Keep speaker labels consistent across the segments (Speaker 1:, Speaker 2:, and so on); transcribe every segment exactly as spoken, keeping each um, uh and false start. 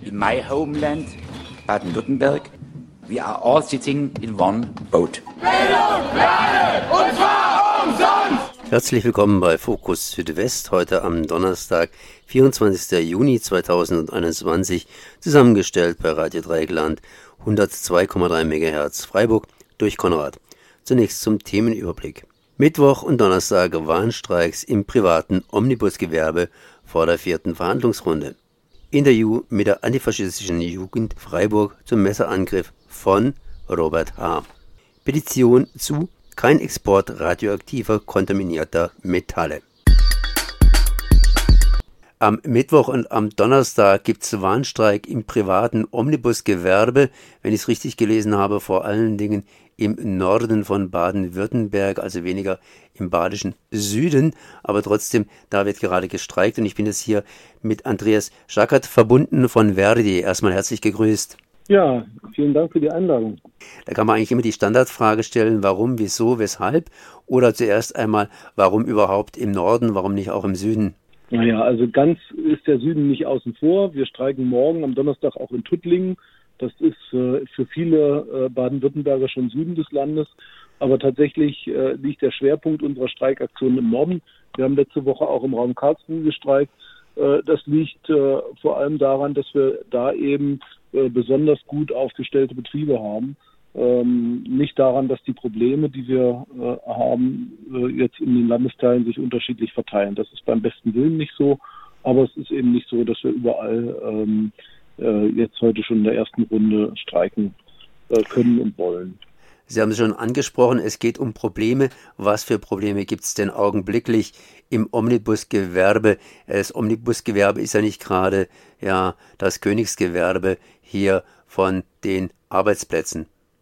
Speaker 1: in my homeland, Baden-Württemberg, we are all sitting in one boat.
Speaker 2: Bildung, Lernen, und zwar umsonst!
Speaker 3: Herzlich willkommen bei Fokus Südwest, heute am Donnerstag, vierundzwanzigsten Juni zweitausendeinundzwanzig, zusammengestellt bei Radio Dreieckland, hundertzwei Komma drei Megahertz Freiburg, durch Konrad. Zunächst zum Themenüberblick. Mittwoch und Donnerstag Warnstreiks im privaten Omnibusgewerbe vor der vierten Verhandlungsrunde. Interview mit der antifaschistischen Jugend Freiburg zum Messerangriff von Robert H. Petition zu Kein Export radioaktiver kontaminierter Metalle. Am Mittwoch und am Donnerstag gibt es Warnstreik im privaten Omnibusgewerbe, wenn ich es richtig gelesen habe, vor allen Dingen im Norden von Baden-Württemberg, also weniger im badischen Süden, aber trotzdem, da wird gerade gestreikt und ich bin jetzt hier mit Andreas Schackert verbunden von Verdi. Erstmal herzlich gegrüßt.
Speaker 4: Ja, vielen Dank für die Einladung.
Speaker 3: Da kann man eigentlich immer die Standardfrage stellen, warum, wieso, weshalb, oder zuerst einmal, warum überhaupt im Norden, warum nicht auch im Süden?
Speaker 4: Naja, also ganz ist der Süden nicht außen vor. Wir streiken morgen am Donnerstag auch in Tuttlingen. Das ist äh, für viele äh, Baden-Württemberger schon Süden des Landes. Aber tatsächlich äh, liegt der Schwerpunkt unserer Streikaktion im Norden. Wir haben letzte Woche auch im Raum Karlsruhe gestreikt. Äh, das liegt äh, vor allem daran, dass wir da eben äh, besonders gut aufgestellte Betriebe haben. Ähm, nicht daran, dass die Probleme, die wir äh, haben, äh, jetzt in den Landesteilen sich unterschiedlich verteilen. Das ist beim besten Willen nicht so, aber es ist eben nicht so, dass wir überall ähm, äh, jetzt heute schon in der ersten Runde streiken äh, können und wollen.
Speaker 3: Sie haben es schon angesprochen, es geht um Probleme. Was für Probleme gibt es denn augenblicklich im Omnibusgewerbe? Das Omnibusgewerbe ist ja nicht gerade ja, das Königsgewerbe hier von den Arbeitsplätzen.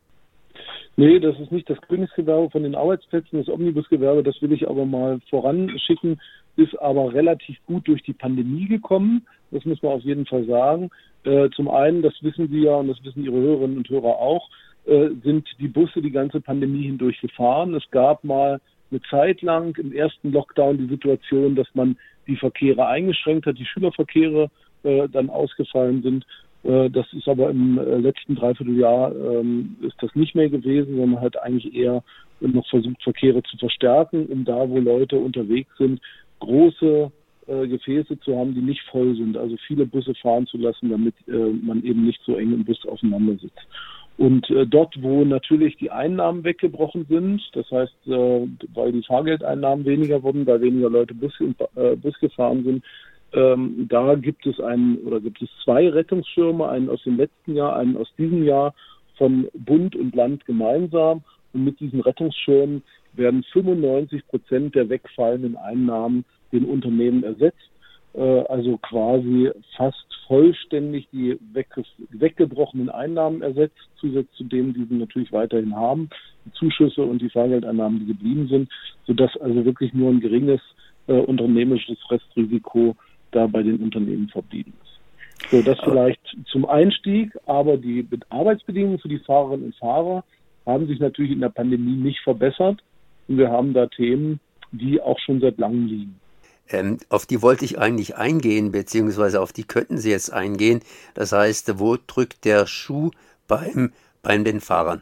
Speaker 4: Nee, das ist nicht das Königsgewerbe von den Arbeitsplätzen. Das Omnibusgewerbe, das will ich aber mal voranschicken, ist aber relativ gut durch die Pandemie gekommen. Das muss man auf jeden Fall sagen. Äh, zum einen, das wissen Sie ja und das wissen Ihre Hörerinnen und Hörer auch, äh, sind die Busse die ganze Pandemie hindurch gefahren. Es gab mal eine Zeit lang im ersten Lockdown die Situation, dass man die Verkehre eingeschränkt hat, die Schülerverkehre äh, dann ausgefallen sind. Das ist aber im letzten Dreivierteljahr ähm, ist das nicht mehr gewesen, sondern man hat eigentlich eher noch versucht, Verkehre zu verstärken, um da, wo Leute unterwegs sind, große äh, Gefäße zu haben, die nicht voll sind. Also viele Busse fahren zu lassen, damit äh, man eben nicht so eng im Bus aufeinander sitzt. Und äh, dort, wo natürlich die Einnahmen weggebrochen sind, das heißt, äh, weil die Fahrgeldeinnahmen weniger wurden, weil weniger Leute Bus, äh, Bus gefahren sind, Ähm, da gibt es einen oder gibt es zwei Rettungsschirme, einen aus dem letzten Jahr, einen aus diesem Jahr von Bund und Land gemeinsam. Und mit diesen Rettungsschirmen werden fünfundneunzig Prozent der wegfallenden Einnahmen den Unternehmen ersetzt. Äh, also quasi fast vollständig die wegge- weggebrochenen Einnahmen ersetzt, zusätzlich zu denen, die sie natürlich weiterhin haben, die Zuschüsse und die Fahrgeldeinnahmen, die geblieben sind, sodass also wirklich nur ein geringes äh, unternehmerisches Restrisiko da bei den Unternehmen verblieben ist. So, das vielleicht zum Einstieg, aber die Arbeitsbedingungen für die Fahrerinnen und Fahrer haben sich natürlich in der Pandemie nicht verbessert und wir haben da Themen, die auch schon seit langem liegen.
Speaker 3: Ähm, auf die wollte ich eigentlich eingehen, beziehungsweise auf die könnten Sie jetzt eingehen. Das heißt, wo drückt der Schuh beim, bei den Fahrern?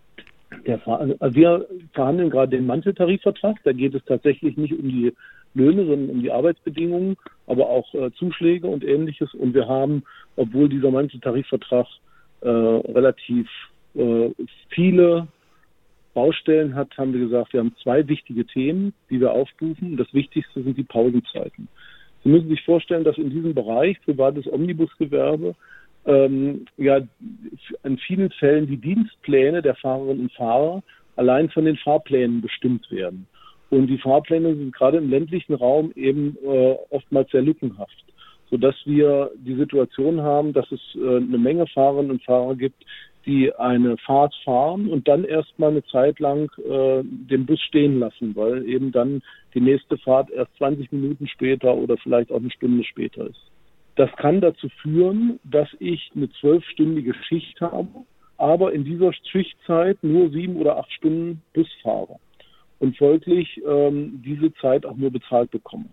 Speaker 4: Der Fahr- also wir verhandeln gerade den Manteltarifvertrag, da geht es tatsächlich nicht um die Löhne, sondern um die Arbeitsbedingungen, aber auch äh, Zuschläge und Ähnliches. Und wir haben, obwohl dieser Manteltarifvertrag äh, relativ äh, viele Baustellen hat, haben wir gesagt, wir haben zwei wichtige Themen, die wir aufrufen. Das Wichtigste sind die Pausenzeiten. Sie müssen sich vorstellen, dass in diesem Bereich privates Omnibusgewerbe ähm, ja in vielen Fällen die Dienstpläne der Fahrerinnen und Fahrer allein von den Fahrplänen bestimmt werden. Und die Fahrpläne sind gerade im ländlichen Raum eben äh, oftmals sehr lückenhaft, sodass wir die Situation haben, dass es äh, eine Menge Fahrerinnen und Fahrer gibt, die eine Fahrt fahren und dann erstmal eine Zeit lang äh, den Bus stehen lassen, weil eben dann die nächste Fahrt erst zwanzig Minuten später oder vielleicht auch eine Stunde später ist. Das kann dazu führen, dass ich eine zwölfstündige Schicht habe, aber in dieser Schichtzeit nur sieben oder acht Stunden Bus fahre und folglich ähm, diese Zeit auch nur bezahlt bekomme.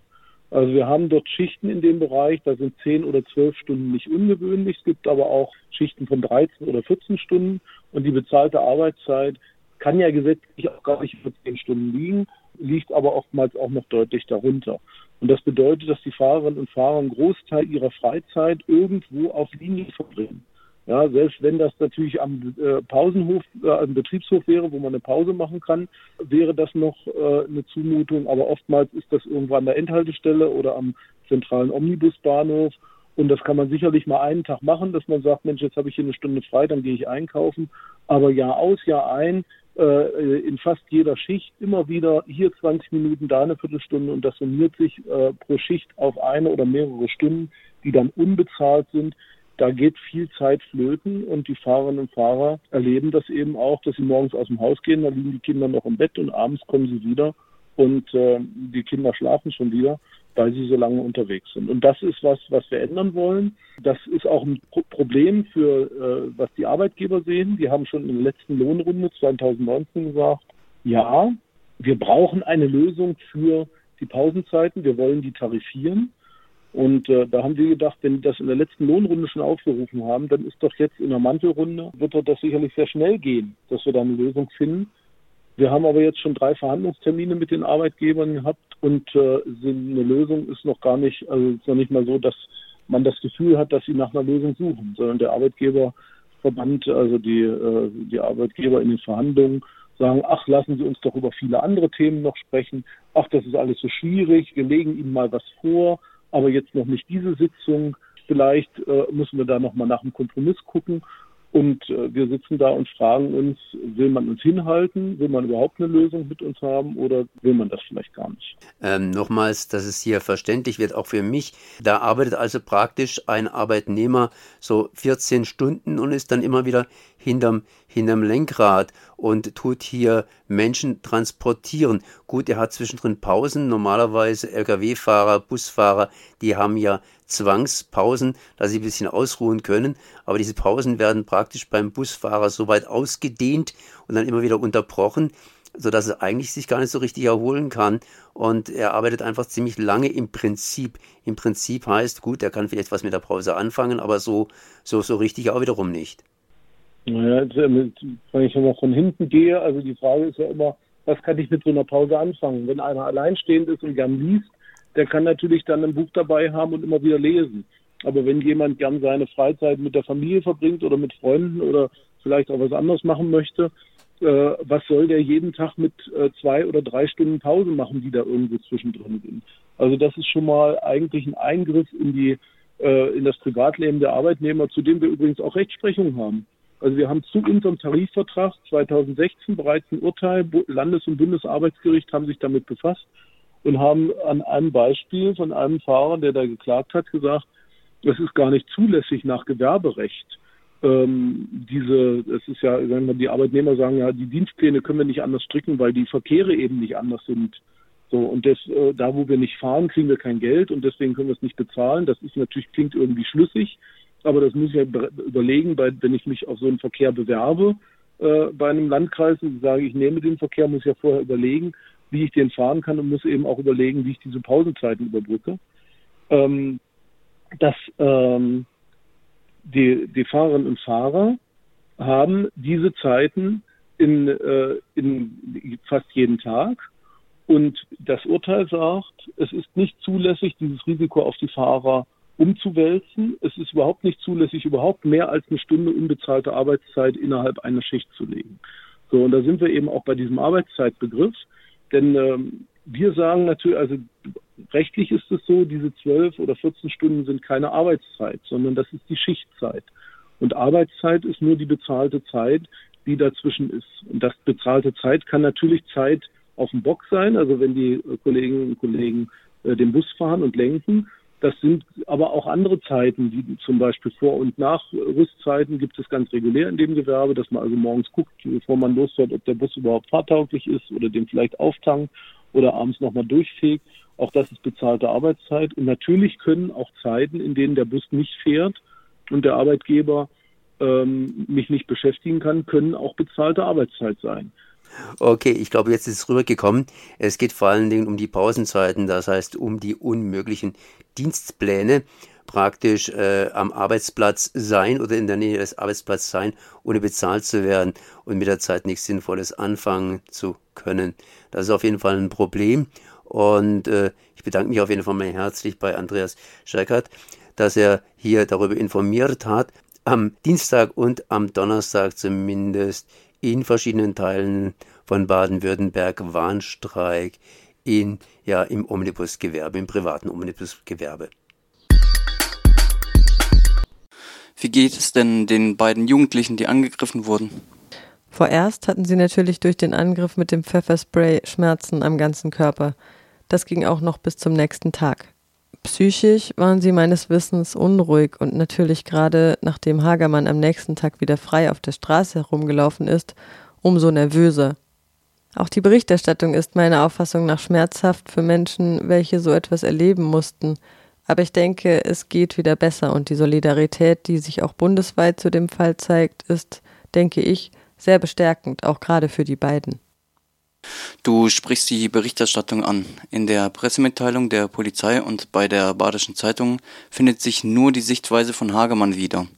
Speaker 4: Also wir haben dort Schichten in dem Bereich, da sind zehn oder zwölf Stunden nicht ungewöhnlich. Es gibt aber auch Schichten von dreizehn oder vierzehn Stunden. Und die bezahlte Arbeitszeit kann ja gesetzlich auch gar nicht über zehn Stunden liegen, liegt aber oftmals auch noch deutlich darunter. Und das bedeutet, dass die Fahrerinnen und Fahrer einen Großteil ihrer Freizeit irgendwo auf Linie verbringen. Ja, selbst wenn das natürlich am äh, Pausenhof, äh, am Betriebshof wäre, wo man eine Pause machen kann, wäre das noch äh, eine Zumutung. Aber oftmals ist das irgendwo an der Endhaltestelle oder am zentralen Omnibusbahnhof. Und das kann man sicherlich mal einen Tag machen, dass man sagt, Mensch, jetzt habe ich hier eine Stunde frei, dann gehe ich einkaufen. Aber Jahr aus, Jahr ein, äh, in fast jeder Schicht immer wieder hier zwanzig Minuten, da eine Viertelstunde. Und das summiert sich äh, pro Schicht auf eine oder mehrere Stunden, die dann unbezahlt sind. Da geht viel Zeit flöten und die Fahrerinnen und Fahrer erleben das eben auch, dass sie morgens aus dem Haus gehen, da liegen die Kinder noch im Bett und abends kommen sie wieder und äh, die Kinder schlafen schon wieder, weil sie so lange unterwegs sind. Und das ist was, was wir ändern wollen. Das ist auch ein Pro- Problem für, äh, was die Arbeitgeber sehen. Die haben schon in der letzten Lohnrunde zwanzig neunzehn gesagt, ja, wir brauchen eine Lösung für die Pausenzeiten, wir wollen die tarifieren. Und äh, da haben wir gedacht, wenn die das in der letzten Lohnrunde schon aufgerufen haben, dann ist doch jetzt in der Mantelrunde, wird doch das sicherlich sehr schnell gehen, dass wir da eine Lösung finden. Wir haben aber jetzt schon drei Verhandlungstermine mit den Arbeitgebern gehabt und äh, sind, eine Lösung ist noch gar nicht, also ist noch nicht mal so, dass man das Gefühl hat, dass sie nach einer Lösung suchen, sondern der Arbeitgeberverband, also die, äh, die Arbeitgeber in den Verhandlungen sagen, ach, lassen Sie uns doch über viele andere Themen noch sprechen, ach, das ist alles so schwierig, wir legen Ihnen mal was vor, aber jetzt noch nicht diese Sitzung. Vielleicht äh, müssen wir da nochmal nach einem Kompromiss gucken. Und äh, wir sitzen da und fragen uns, will man uns hinhalten? Will man überhaupt eine Lösung mit uns haben oder will man das vielleicht gar nicht?
Speaker 3: Ähm, nochmals, dass es hier verständlich wird, auch für mich. Da arbeitet also praktisch ein Arbeitnehmer so vierzehn Stunden und ist dann immer wieder hinterm, hinterm Lenkrad und tut hier Menschen transportieren. Gut, er hat zwischendrin Pausen. Normalerweise L K W-Fahrer, Busfahrer, die haben ja Zwangspausen, dass sie ein bisschen ausruhen können. Aber diese Pausen werden praktisch beim Busfahrer so weit ausgedehnt und dann immer wieder unterbrochen, sodass er eigentlich sich gar nicht so richtig erholen kann. Und er arbeitet einfach ziemlich lange im Prinzip. Im Prinzip heißt, gut, er kann vielleicht was mit der Pause anfangen, aber so, so, so richtig auch wiederum nicht.
Speaker 4: Naja, wenn ich mal von hinten gehe, also die Frage ist ja immer, was kann ich mit so einer Pause anfangen? Wenn einer alleinstehend ist und gern liest, der kann natürlich dann ein Buch dabei haben und immer wieder lesen. Aber wenn jemand gern seine Freizeit mit der Familie verbringt oder mit Freunden oder vielleicht auch was anderes machen möchte, äh, was soll der jeden Tag mit äh, zwei oder drei Stunden Pause machen, die da irgendwo zwischendrin sind? Also das ist schon mal eigentlich ein Eingriff in die äh, in das Privatleben der Arbeitnehmer, zu dem wir übrigens auch Rechtsprechung haben. Also wir haben zu unserem Tarifvertrag zwanzig sechzehn bereits ein Urteil, Landes- und Bundesarbeitsgericht haben sich damit befasst und haben an einem Beispiel von einem Fahrer, der da geklagt hat, gesagt, es ist gar nicht zulässig nach Gewerberecht. Ähm, diese, es ist ja, wenn die Arbeitnehmer sagen, ja, die Dienstpläne können wir nicht anders stricken, weil die Verkehre eben nicht anders sind. So, und das, äh, da, wo wir nicht fahren, kriegen wir kein Geld und deswegen können wir es nicht bezahlen. Das ist natürlich, klingt irgendwie schlüssig, aber das muss ich ja überlegen, bei, wenn ich mich auf so einen Verkehr bewerbe äh, bei einem Landkreis und sage, ich nehme den Verkehr, muss ich ja vorher überlegen, wie ich den fahren kann und muss eben auch überlegen, wie ich diese Pausenzeiten überbrücke. Ähm, dass ähm, die, die Fahrerinnen und Fahrer haben diese Zeiten in, äh, in fast jeden Tag. Und das Urteil sagt, es ist nicht zulässig, dieses Risiko auf die Fahrer umzuwälzen. Es ist überhaupt nicht zulässig, überhaupt mehr als eine Stunde unbezahlte Arbeitszeit innerhalb einer Schicht zu legen. So, und da sind wir eben auch bei diesem Arbeitszeitbegriff. Denn ähm, wir sagen natürlich, also rechtlich ist es so, diese zwölf oder vierzehn Stunden sind keine Arbeitszeit, sondern das ist die Schichtzeit. Und Arbeitszeit ist nur die bezahlte Zeit, die dazwischen ist. Und das bezahlte Zeit kann natürlich Zeit auf dem Bock sein, also wenn die Kolleginnen und Kollegen äh, den Bus fahren und lenken. Das sind aber auch andere Zeiten, wie zum Beispiel Vor- und Nachrüstzeiten gibt es ganz regulär in dem Gewerbe, dass man also morgens guckt, bevor man losfährt, ob der Bus überhaupt fahrtauglich ist oder den vielleicht auftankt oder abends nochmal durchfegt. Auch das ist bezahlte Arbeitszeit. Und natürlich können auch Zeiten, in denen der Bus nicht fährt und der Arbeitgeber ähm, mich nicht beschäftigen kann, können auch bezahlte Arbeitszeit sein.
Speaker 3: Okay, ich glaube, jetzt ist es rübergekommen. Es geht vor allen Dingen um die Pausenzeiten, das heißt um die unmöglichen Dienstpläne, praktisch äh, am Arbeitsplatz sein oder in der Nähe des Arbeitsplatzes sein, ohne bezahlt zu werden und mit der Zeit nichts Sinnvolles anfangen zu können. Das ist auf jeden Fall ein Problem und äh, ich bedanke mich auf jeden Fall mal herzlich bei Andreas Schreckert, dass er hier darüber informiert hat, am Dienstag und am Donnerstag zumindest in verschiedenen Teilen von Baden-Württemberg Warnstreik in, ja, im Omnibusgewerbe, im privaten Omnibusgewerbe.
Speaker 5: Wie geht es denn den beiden Jugendlichen, die angegriffen wurden?
Speaker 6: Vorerst hatten sie natürlich durch den Angriff mit dem Pfefferspray Schmerzen am ganzen Körper. Das ging auch noch bis zum nächsten Tag. Psychisch waren sie meines Wissens unruhig und natürlich gerade nachdem Hagermann am nächsten Tag wieder frei auf der Straße herumgelaufen ist, umso nervöser. Auch die Berichterstattung ist meiner Auffassung nach schmerzhaft für Menschen, welche so etwas erleben mussten. Aber ich denke, es geht wieder besser und die Solidarität, die sich auch bundesweit zu dem Fall zeigt, ist, denke ich, sehr bestärkend, auch gerade für die beiden.
Speaker 5: Du sprichst die Berichterstattung an. In der Pressemitteilung der Polizei und bei der Badischen Zeitung findet sich nur die Sichtweise von Hagermann wieder.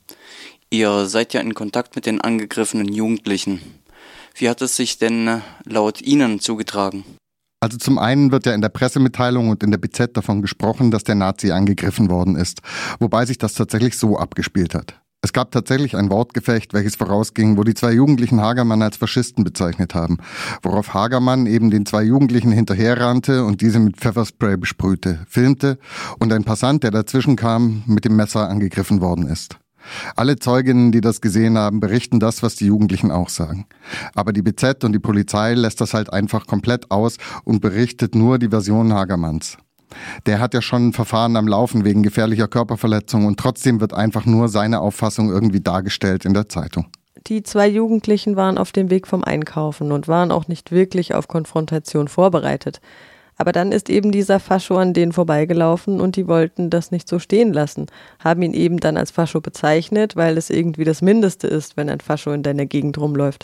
Speaker 5: Ihr seid ja in Kontakt mit den angegriffenen Jugendlichen. Wie hat es sich denn laut Ihnen zugetragen?
Speaker 7: Also zum einen wird ja in der Pressemitteilung und in der B Z davon gesprochen, dass der Nazi angegriffen worden ist, wobei sich das tatsächlich so abgespielt hat. Es gab tatsächlich ein Wortgefecht, welches vorausging, wo die zwei Jugendlichen Hagermann als Faschisten bezeichnet haben, worauf Hagermann eben den zwei Jugendlichen hinterherrannte und diese mit Pfefferspray besprühte, filmte und ein Passant, der dazwischen kam, mit dem Messer angegriffen worden ist. Alle Zeuginnen, die das gesehen haben, berichten das, was die Jugendlichen auch sagen. Aber die B Z und die Polizei lässt das halt einfach komplett aus und berichtet nur die Version Hagermanns. Der hat ja schon ein Verfahren am Laufen wegen gefährlicher Körperverletzung und trotzdem wird einfach nur seine Auffassung irgendwie dargestellt in der Zeitung.
Speaker 6: Die zwei Jugendlichen waren auf dem Weg vom Einkaufen und waren auch nicht wirklich auf Konfrontation vorbereitet. Aber dann ist eben dieser Fascho an denen vorbeigelaufen und die wollten das nicht so stehen lassen, haben ihn eben dann als Fascho bezeichnet, weil es irgendwie das Mindeste ist, wenn ein Fascho in deiner Gegend rumläuft.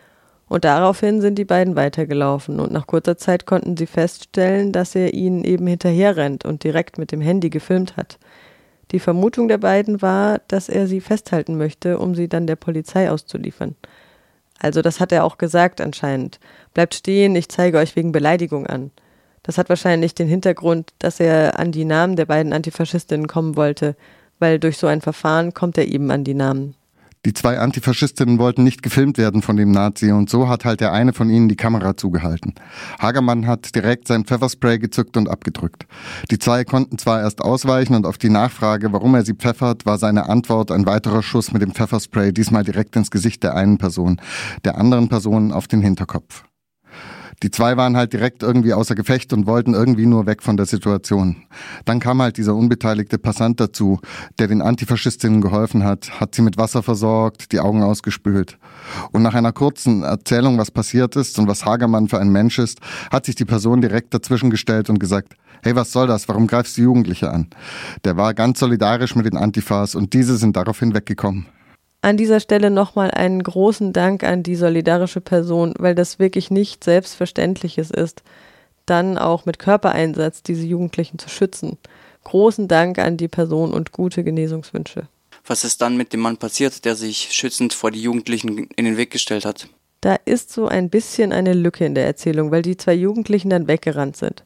Speaker 6: Und daraufhin sind die beiden weitergelaufen und nach kurzer Zeit konnten sie feststellen, dass er ihnen eben hinterherrennt und direkt mit dem Handy gefilmt hat. Die Vermutung der beiden war, dass er sie festhalten möchte, um sie dann der Polizei auszuliefern. Also das hat er auch gesagt anscheinend. Bleibt stehen, ich zeige euch wegen Beleidigung an. Das hat wahrscheinlich den Hintergrund, dass er an die Namen der beiden Antifaschistinnen kommen wollte, weil durch so ein Verfahren kommt er eben an die Namen.
Speaker 7: Die zwei Antifaschistinnen wollten nicht gefilmt werden von dem Nazi und so hat halt der eine von ihnen die Kamera zugehalten. Hagermann hat direkt sein Pfefferspray gezückt und abgedrückt. Die zwei konnten zwar erst ausweichen und auf die Nachfrage, warum er sie pfeffert, war seine Antwort ein weiterer Schuss mit dem Pfefferspray, diesmal direkt ins Gesicht der einen Person, der anderen Person auf den Hinterkopf. Die zwei waren halt direkt irgendwie außer Gefecht und wollten irgendwie nur weg von der Situation. Dann kam halt dieser unbeteiligte Passant dazu, der den Antifaschistinnen geholfen hat, hat sie mit Wasser versorgt, die Augen ausgespült. Und nach einer kurzen Erzählung, was passiert ist und was Hagermann für ein Mensch ist, hat sich die Person direkt dazwischen gestellt und gesagt, hey, was soll das, warum greifst du Jugendliche an? Der war ganz solidarisch mit den Antifas und diese sind daraufhin weggekommen.
Speaker 6: An dieser Stelle nochmal einen großen Dank an die solidarische Person, weil das wirklich nicht Selbstverständliches ist, dann auch mit Körpereinsatz diese Jugendlichen zu schützen. Großen Dank an die Person und gute Genesungswünsche.
Speaker 5: Was ist dann mit dem Mann passiert, der sich schützend vor die Jugendlichen in den Weg gestellt hat?
Speaker 6: Da ist so ein bisschen eine Lücke in der Erzählung, weil die zwei Jugendlichen dann weggerannt sind.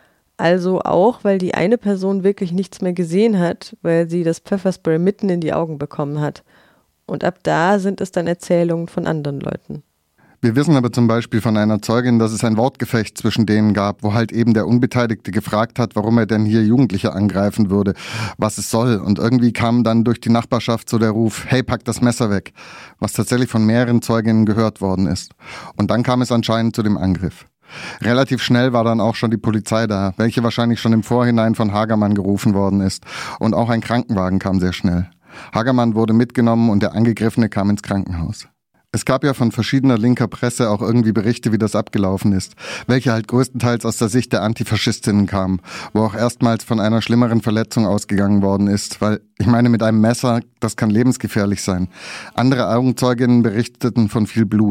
Speaker 6: Also auch, weil die eine Person wirklich nichts mehr gesehen hat, weil sie das Pfefferspray mitten in die Augen bekommen hat. Und ab da sind es dann Erzählungen von anderen Leuten.
Speaker 7: Wir wissen aber zum Beispiel von einer Zeugin, dass es ein Wortgefecht zwischen denen gab, wo halt eben der Unbeteiligte gefragt hat, warum er denn hier Jugendliche angreifen würde, was es soll. Und irgendwie kam dann durch die Nachbarschaft so der Ruf, hey, pack das Messer weg, was tatsächlich von mehreren Zeuginnen gehört worden ist. Und dann kam es anscheinend zu dem Angriff. Relativ schnell war dann auch schon die Polizei da, welche wahrscheinlich schon im Vorhinein von Hagermann gerufen worden ist. Und auch ein Krankenwagen kam sehr schnell. Hagermann wurde mitgenommen und der Angegriffene kam ins Krankenhaus. Es gab ja von verschiedener linker Presse auch irgendwie Berichte, wie das abgelaufen ist, welche halt größtenteils aus der Sicht der Antifaschistinnen kamen, wo auch erstmals von einer schlimmeren Verletzung ausgegangen worden ist, weil, ich meine, mit einem Messer, das kann lebensgefährlich sein. Andere Augenzeuginnen berichteten von viel Blut.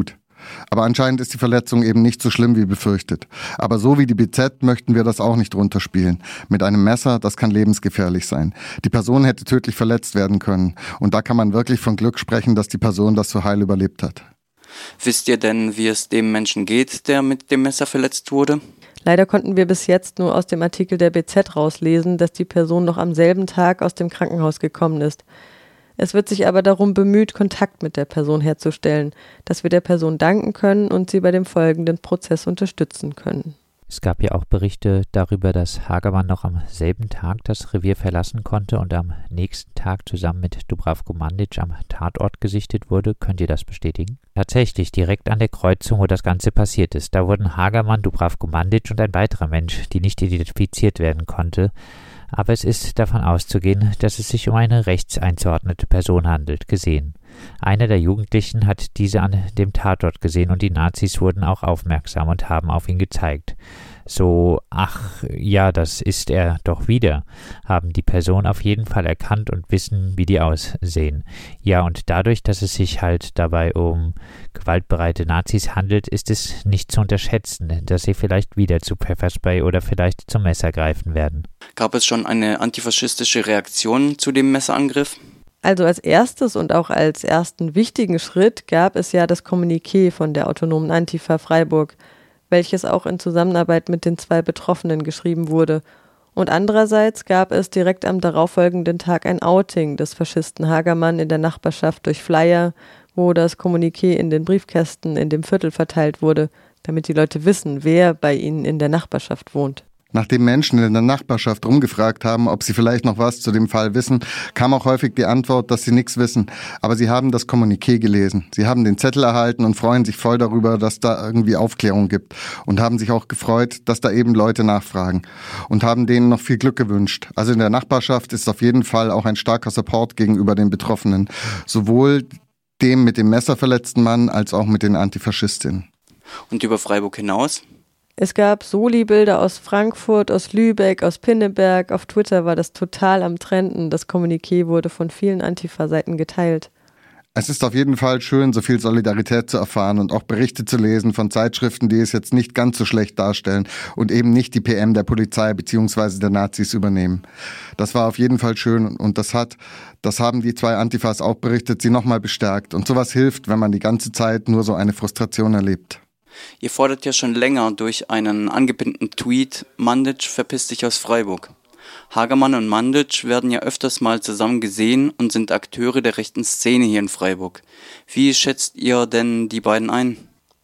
Speaker 7: Aber anscheinend ist die Verletzung eben nicht so schlimm wie befürchtet. Aber so wie die B Z möchten wir das auch nicht runterspielen. Mit einem Messer, das kann lebensgefährlich sein. Die Person hätte tödlich verletzt werden können. Und da kann man wirklich von Glück sprechen, dass die Person das so heil überlebt hat.
Speaker 5: Wisst ihr denn, wie es dem Menschen geht, der mit dem Messer verletzt wurde?
Speaker 6: Leider konnten wir bis jetzt nur aus dem Artikel der B Z rauslesen, dass die Person noch am selben Tag aus dem Krankenhaus gekommen ist. Es wird sich aber darum bemüht, Kontakt mit der Person herzustellen, dass wir der Person danken können und sie bei dem folgenden Prozess unterstützen können.
Speaker 8: Es gab ja auch Berichte darüber, dass Hagermann noch am selben Tag das Revier verlassen konnte und am nächsten Tag zusammen mit Dubravko Mandić am Tatort gesichtet wurde. Könnt ihr das bestätigen? Tatsächlich, direkt an der Kreuzung, wo das Ganze passiert ist. Da wurden Hagermann, Dubravko Mandić und ein weiterer Mensch, die nicht identifiziert werden konnte. Aber es ist davon auszugehen, dass es sich um eine rechts einzuordnete Person handelt, gesehen. Einer der Jugendlichen hat diese an dem Tatort gesehen und die Nazis wurden auch aufmerksam und haben auf ihn gezeigt. So, ach ja, das ist er doch wieder, haben die Person auf jeden Fall erkannt und wissen, wie die aussehen. Ja, und dadurch, dass es sich halt dabei um gewaltbereite Nazis handelt, ist es nicht zu unterschätzen, dass sie vielleicht wieder zu Pfefferspray oder vielleicht zum Messer greifen werden.
Speaker 5: Gab es schon eine antifaschistische Reaktion zu dem Messerangriff?
Speaker 6: Also als erstes und auch als ersten wichtigen Schritt gab es ja das Kommuniqué von der autonomen Antifa Freiburg, welches auch in Zusammenarbeit mit den zwei Betroffenen geschrieben wurde. Und andererseits gab es direkt am darauffolgenden Tag ein Outing des Faschisten Hagermann in der Nachbarschaft durch Flyer, wo das Kommuniqué in den Briefkästen in dem Viertel verteilt wurde, damit die Leute wissen, wer bei ihnen in der Nachbarschaft wohnt.
Speaker 7: Nachdem Menschen in der Nachbarschaft rumgefragt haben, ob sie vielleicht noch was zu dem Fall wissen, kam auch häufig die Antwort, dass sie nichts wissen. Aber sie haben das Kommuniqué gelesen. Sie haben den Zettel erhalten und freuen sich voll darüber, dass da irgendwie Aufklärung gibt. Und haben sich auch gefreut, dass da eben Leute nachfragen. Und haben denen noch viel Glück gewünscht. Also in der Nachbarschaft ist auf jeden Fall auch ein starker Support gegenüber den Betroffenen. Sowohl dem mit dem Messer verletzten Mann als auch mit den Antifaschistinnen.
Speaker 5: Und über Freiburg hinaus?
Speaker 6: Es gab Soli-Bilder aus Frankfurt, aus Lübeck, aus Pinneberg. Auf Twitter war das total am Trenden. Das Kommuniqué wurde von vielen Antifa-Seiten geteilt.
Speaker 7: Es ist auf jeden Fall schön, so viel Solidarität zu erfahren und auch Berichte zu lesen von Zeitschriften, die es jetzt nicht ganz so schlecht darstellen und eben nicht die P M der Polizei bzw. der Nazis übernehmen. Das war auf jeden Fall schön und das hat, das haben die zwei Antifas auch berichtet, sie nochmal bestärkt. Und sowas hilft, wenn man die ganze Zeit nur so eine Frustration erlebt.
Speaker 5: Ihr fordert ja schon länger durch einen angepinnten Tweet, Mandić verpisst dich aus Freiburg. Hagermann und Mandić werden ja öfters mal zusammen gesehen und sind Akteure der rechten Szene hier in Freiburg. Wie schätzt ihr denn die beiden ein?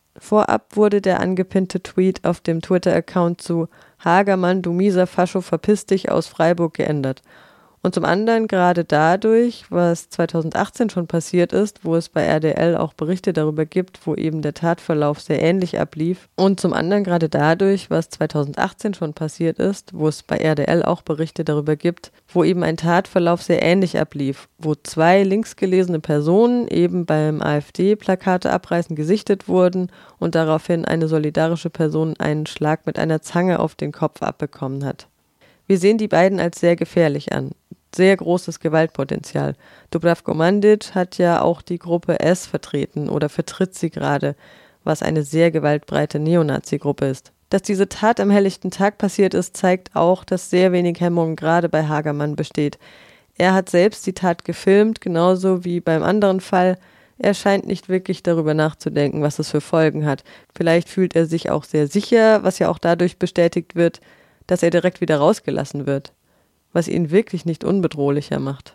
Speaker 6: Vorab wurde der angepinnte Tweet auf dem Twitter-Account zu Hagermann, du mieser Fascho, verpiss dich aus Freiburg geändert. Und zum anderen gerade dadurch, was zweitausendachtzehn schon passiert ist, wo es bei R D L auch Berichte darüber gibt, wo eben der Tatverlauf sehr ähnlich ablief. Und zum anderen gerade dadurch, was zweitausendachtzehn schon passiert ist, wo es bei R D L auch Berichte darüber gibt, wo eben ein Tatverlauf sehr ähnlich ablief, wo zwei linksgelesene Personen eben beim AfD-Plakate abreißen gesichtet wurden und daraufhin eine solidarische Person einen Schlag mit einer Zange auf den Kopf abbekommen hat. Wir sehen die beiden als sehr gefährlich an. Sehr großes Gewaltpotenzial. Dubravko Mandić hat ja auch die Gruppe S vertreten oder vertritt sie gerade, was eine sehr gewaltbreite Neonazi-Gruppe ist. Dass diese Tat am helllichten Tag passiert ist, zeigt auch, dass sehr wenig Hemmung gerade bei Hagermann besteht. Er hat selbst die Tat gefilmt, genauso wie beim anderen Fall. Er scheint nicht wirklich darüber nachzudenken, was es für Folgen hat. Vielleicht fühlt er sich auch sehr sicher, was ja auch dadurch bestätigt wird, dass er direkt wieder rausgelassen wird, was ihn wirklich nicht unbedrohlicher macht.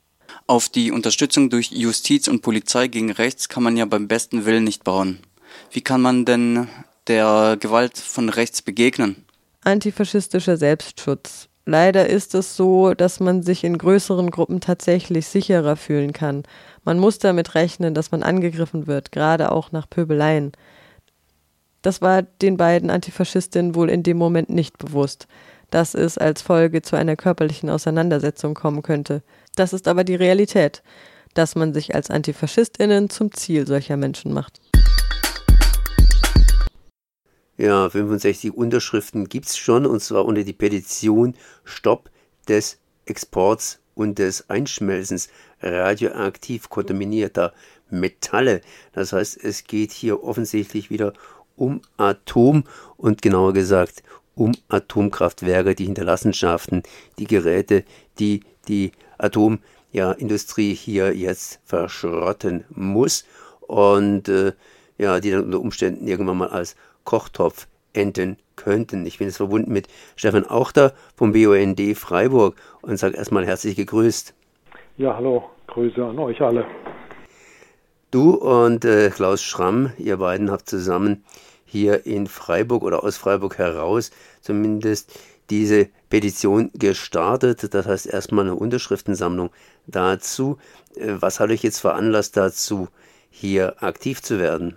Speaker 5: Auf die Unterstützung durch Justiz und Polizei gegen rechts kann man ja beim besten Willen nicht bauen. Wie kann man denn der Gewalt von rechts begegnen?
Speaker 6: Antifaschistischer Selbstschutz. Leider ist es so, dass man sich in größeren Gruppen tatsächlich sicherer fühlen kann. Man muss damit rechnen, dass man angegriffen wird, gerade auch nach Pöbeleien. Das war den beiden Antifaschistinnen wohl in dem Moment nicht bewusst, dass es als Folge zu einer körperlichen Auseinandersetzung kommen könnte. Das ist aber die Realität, dass man sich als AntifaschistInnen zum Ziel solcher Menschen macht.
Speaker 3: Ja, fünfundsechzig Unterschriften gibt's schon, und zwar unter die Petition Stopp des Exports und des Einschmelzens radioaktiv kontaminierter Metalle. Das heißt, es geht hier offensichtlich wieder um Atom und genauer gesagt um Atomkraftwerke, die Hinterlassenschaften, die Geräte, die die Atomindustrie hier jetzt verschrotten muss und äh, ja, die dann unter Umständen irgendwann mal als Kochtopf enden könnten. Ich bin jetzt verbunden mit Stefan Auchter vom B U N D Freiburg und sage erstmal herzlich gegrüßt.
Speaker 4: Ja, hallo, Grüße an euch alle.
Speaker 3: Du und äh, Klaus Schramm, ihr beiden habt zusammen hier in Freiburg oder aus Freiburg heraus zumindest diese Petition gestartet. Das heißt erstmal eine Unterschriftensammlung dazu. Äh, was hat euch jetzt veranlasst dazu, hier aktiv zu werden?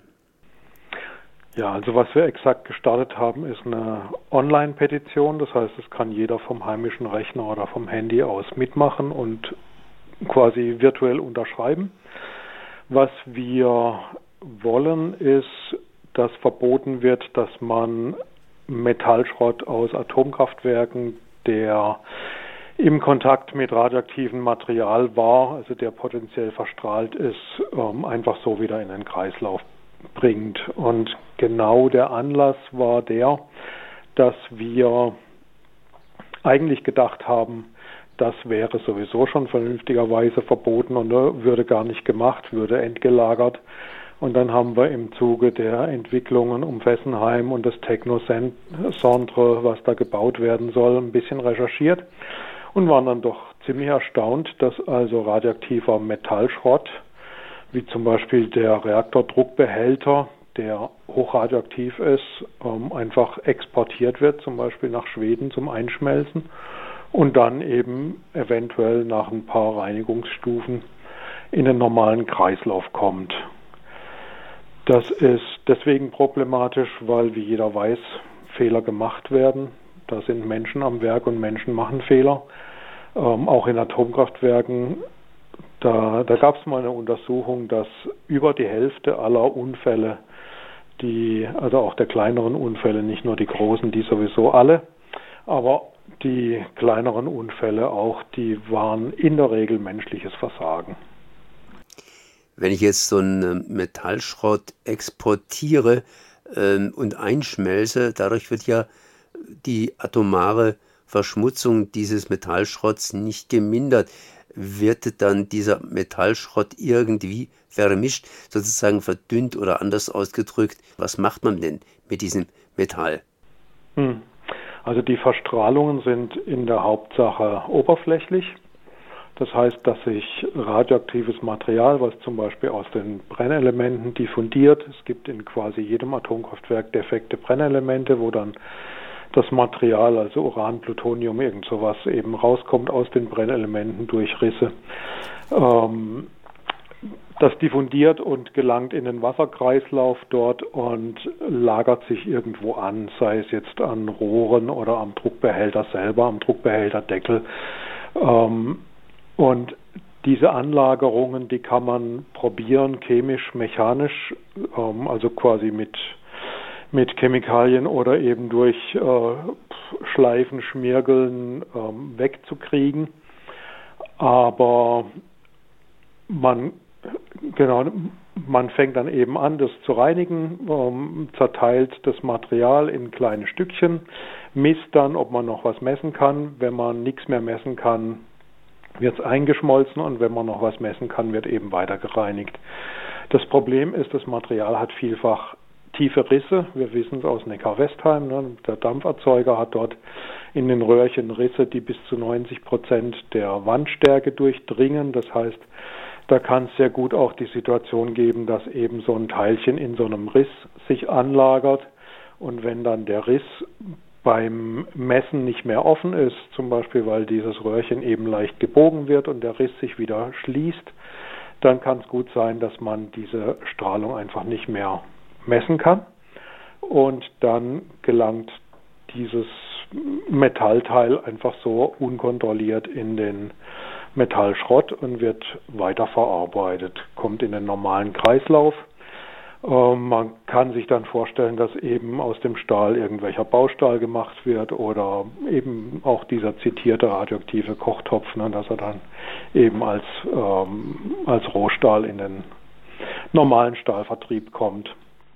Speaker 4: Ja, also was wir exakt gestartet haben, ist eine Online-Petition. Das heißt, es kann jeder vom heimischen Rechner oder vom Handy aus mitmachen und quasi virtuell unterschreiben. Was wir wollen, ist, dass verboten wird, dass man Metallschrott aus Atomkraftwerken, der im Kontakt mit radioaktivem Material war, also der potenziell verstrahlt ist, einfach so wieder in den Kreislauf bringt. Und genau der Anlass war der, dass wir eigentlich gedacht haben, das wäre sowieso schon vernünftigerweise verboten und würde gar nicht gemacht, würde entgelagert. Und dann haben wir im Zuge der Entwicklungen um Fessenheim und das Techno-Centre, was da gebaut werden soll, ein bisschen recherchiert und waren dann doch ziemlich erstaunt, dass also radioaktiver Metallschrott, wie zum Beispiel der Reaktordruckbehälter, der hochradioaktiv ist, einfach exportiert wird, zum Beispiel nach Schweden zum Einschmelzen. Und dann eben eventuell nach ein paar Reinigungsstufen in den normalen Kreislauf kommt. Das ist deswegen problematisch, weil, wie jeder weiß, Fehler gemacht werden. Da sind Menschen am Werk und Menschen machen Fehler. Ähm, auch in Atomkraftwerken, da, da gab es mal eine Untersuchung, dass über die Hälfte aller Unfälle, die, also auch der kleineren Unfälle, nicht nur die großen, die sowieso alle, aber die kleineren Unfälle auch, die waren in der Regel menschliches Versagen.
Speaker 3: Wenn ich jetzt so einen Metallschrott exportiere äh, und einschmelze, dadurch wird ja die atomare Verschmutzung dieses Metallschrotts nicht gemindert. Wird dann dieser Metallschrott irgendwie vermischt, sozusagen verdünnt oder anders ausgedrückt? Was macht man denn mit diesem Metall?
Speaker 4: Hm. Also die Verstrahlungen sind in der Hauptsache oberflächlich. Das heißt, dass sich radioaktives Material, was zum Beispiel aus den Brennelementen diffundiert, es gibt in quasi jedem Atomkraftwerk defekte Brennelemente, wo dann das Material, also Uran, Plutonium, irgend sowas eben rauskommt aus den Brennelementen durch Risse. Ähm, Das diffundiert und gelangt in den Wasserkreislauf dort und lagert sich irgendwo an, sei es jetzt an Rohren oder am Druckbehälter selber, am Druckbehälterdeckel. Ähm, und diese Anlagerungen, die kann man probieren, chemisch, mechanisch, ähm, also quasi mit, mit Chemikalien oder eben durch äh, Schleifen, Schmirgeln ähm, wegzukriegen. Aber man Genau, man fängt dann eben an, das zu reinigen, ähm, zerteilt das Material in kleine Stückchen, misst dann, ob man noch was messen kann. Wenn man nichts mehr messen kann, wird es eingeschmolzen und wenn man noch was messen kann, wird eben weiter gereinigt. Das Problem ist, das Material hat vielfach tiefe Risse. Wir wissen es aus Neckar-Westheim. Ne? Der Dampferzeuger hat dort in den Röhrchen Risse, die bis zu neunzig Prozent der Wandstärke durchdringen. Das heißt, da kann es sehr gut auch die Situation geben, dass eben so ein Teilchen in so einem Riss sich anlagert und wenn dann der Riss beim Messen nicht mehr offen ist, zum Beispiel weil dieses Röhrchen eben leicht gebogen wird und der Riss sich wieder schließt, dann kann es gut sein, dass man diese Strahlung einfach nicht mehr messen kann und dann gelangt dieses Metallteil einfach so unkontrolliert in den Metallschrott und wird weiter verarbeitet, kommt in den normalen Kreislauf. Ähm, man kann sich dann vorstellen, dass eben aus dem Stahl irgendwelcher Baustahl gemacht wird oder eben auch dieser zitierte radioaktive Kochtopf, ne, dass er dann eben als, ähm, als Rohstahl in den
Speaker 9: normalen Stahlvertrieb kommt.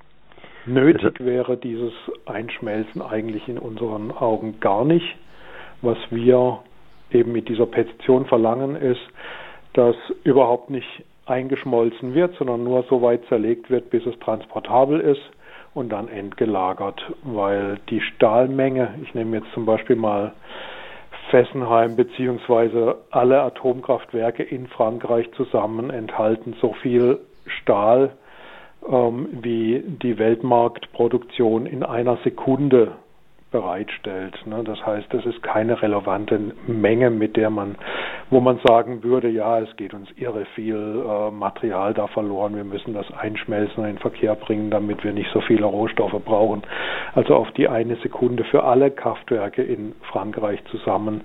Speaker 9: Nötig wäre dieses Einschmelzen eigentlich in unseren Augen gar nicht. Was wir eben mit dieser Petition verlangen, ist, dass überhaupt nicht eingeschmolzen wird, sondern nur so weit zerlegt wird, bis es transportabel ist und dann endgelagert, weil die Stahlmenge, ich nehme jetzt zum Beispiel mal Fessenheim beziehungsweise alle Atomkraftwerke in Frankreich zusammen enthalten so viel Stahl, ähm, wie die Weltmarktproduktion in einer Sekunde bereitstellt. Ne? Das heißt, das ist keine relevante Menge, mit der man, wo man sagen würde, ja, es geht uns irre viel äh, Material da verloren, wir müssen das einschmelzen und in den Verkehr bringen, damit wir nicht so viele Rohstoffe brauchen. Also auf die eine Sekunde für alle Kraftwerke in Frankreich zusammen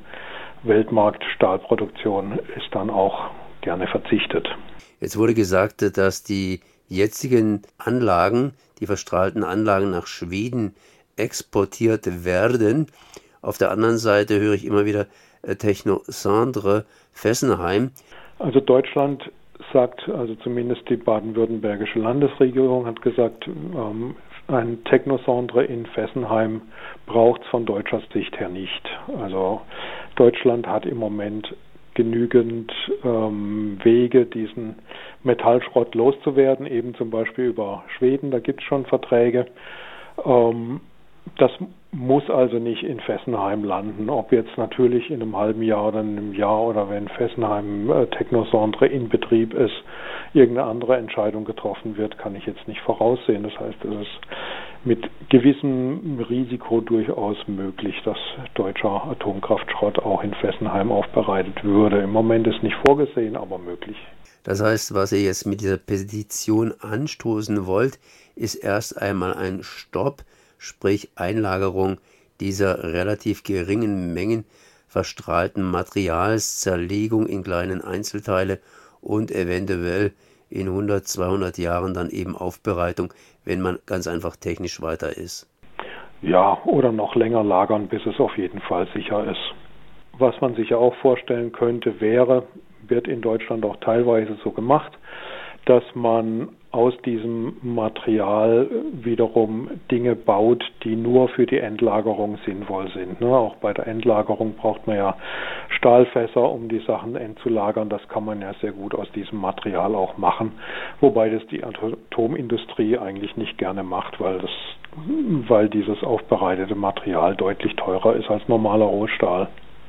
Speaker 9: Weltmarkt-Stahlproduktion ist dann auch gerne verzichtet.
Speaker 3: Jetzt wurde gesagt, dass die jetzigen Anlagen, die verstrahlten Anlagen nach Schweden exportiert werden. Auf der anderen Seite höre ich immer wieder äh, Technocentre Fessenheim.
Speaker 9: Also Deutschland sagt, also zumindest die baden-württembergische Landesregierung hat gesagt, ähm, ein Technocentre in Fessenheim braucht es von deutscher Sicht her nicht. Also Deutschland hat im Moment genügend ähm, Wege, diesen Metallschrott loszuwerden, eben zum Beispiel über Schweden, da gibt es schon Verträge. Ähm, Das muss also nicht in Fessenheim landen. Ob jetzt natürlich in einem halben Jahr oder in einem Jahr oder wenn Fessenheim äh, Technocentre in Betrieb ist, irgendeine andere Entscheidung getroffen wird, kann ich jetzt nicht voraussehen. Das heißt, es ist mit gewissem Risiko durchaus möglich, dass deutscher Atomkraftschrott auch in Fessenheim aufbereitet würde. Im Moment ist nicht vorgesehen, aber möglich.
Speaker 3: Das heißt, was ihr jetzt mit dieser Petition anstoßen wollt, ist erst einmal ein Stopp, sprich Einlagerung dieser relativ geringen Mengen verstrahlten Materials, Zerlegung in kleinen Einzelteile und eventuell in hundert, zweihundert Jahren dann eben Aufbereitung, wenn man ganz einfach technisch weiter ist.
Speaker 9: Ja, oder noch länger lagern, bis es auf jeden Fall sicher ist. Was man sich ja auch vorstellen könnte, wäre, wird in Deutschland auch teilweise so gemacht, dass man aus diesem Material wiederum Dinge baut, die nur für die Endlagerung sinnvoll sind. Ne? Auch bei der Endlagerung braucht man ja Stahlfässer, um die Sachen endzulagern. Das kann man ja sehr gut aus diesem Material auch machen, wobei das die Atomindustrie eigentlich nicht gerne macht, weil das, weil dieses aufbereitete Material deutlich teurer ist als normaler Rohstahl.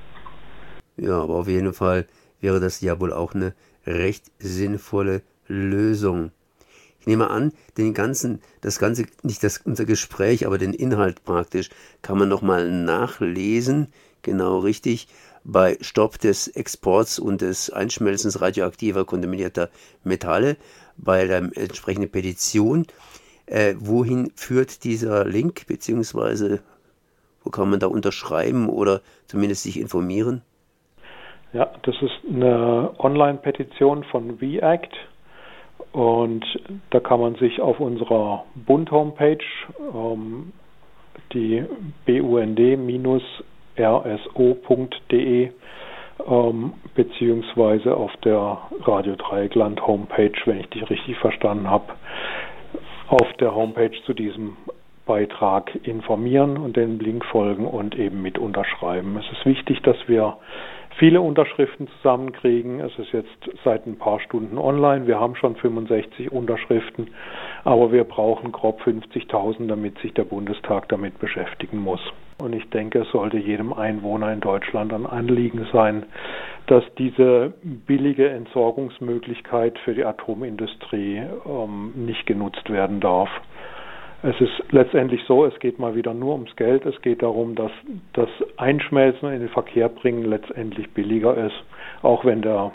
Speaker 3: Ja, aber auf jeden Fall wäre das ja wohl auch eine recht sinnvolle Lösung. Ich nehme an, den ganzen, das ganze, nicht das, unser Gespräch, aber den Inhalt praktisch, kann man nochmal nachlesen, genau richtig, bei Stopp des Exports und des Einschmelzens radioaktiver kontaminierter Metalle, bei der entsprechenden Petition. Äh, wohin führt dieser Link, beziehungsweise wo kann man da unterschreiben oder zumindest sich informieren?
Speaker 9: Ja, das ist eine Online-Petition von V ACT. Und da kann man sich auf unserer Bund-Homepage, ähm, die b u n d R S O punkt d e, ähm, beziehungsweise auf der Radio Dreieckland Homepage, wenn ich dich richtig verstanden habe, auf der Homepage zu diesem Beitrag informieren und den Link folgen und eben mit unterschreiben. Es ist wichtig, dass wir viele Unterschriften zusammenkriegen. Es ist jetzt seit ein paar Stunden online. Wir haben schon fünfundsechzig Unterschriften, aber wir brauchen grob fünfzigtausend, damit sich der Bundestag damit beschäftigen muss. Und ich denke, es sollte jedem Einwohner in Deutschland ein Anliegen sein, dass diese billige Entsorgungsmöglichkeit für die Atomindustrie ähm, nicht genutzt werden darf. Es ist letztendlich so, es geht mal wieder nur ums Geld. Es geht darum, dass das Einschmelzen in den Verkehr bringen letztendlich billiger ist, auch wenn der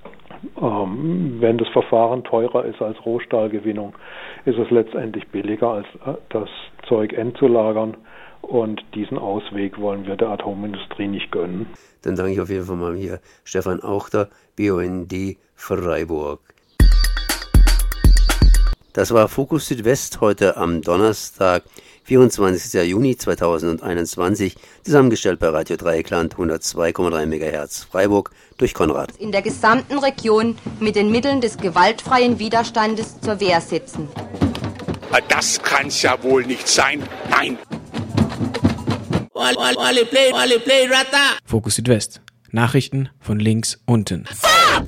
Speaker 9: ähm, wenn das Verfahren teurer ist als Rohstahlgewinnung, ist es letztendlich billiger, als äh, das Zeug endzulagern. Und diesen Ausweg wollen wir der Atomindustrie nicht gönnen.
Speaker 3: Dann danke ich auf jeden Fall mal hier Stefan Auchter, B U N D Freiburg. Das war Fokus Südwest heute am Donnerstag, vierundzwanzigster Juni zweitausendeinundzwanzig, zusammengestellt bei Radio Dreieckland hundertzwei Komma drei Megahertz Freiburg durch Konrad.
Speaker 10: In der gesamten Region mit den Mitteln des gewaltfreien Widerstandes zur Wehr setzen.
Speaker 11: Das kann's ja wohl nicht sein. Nein!
Speaker 12: Fokus Südwest. Nachrichten von links unten.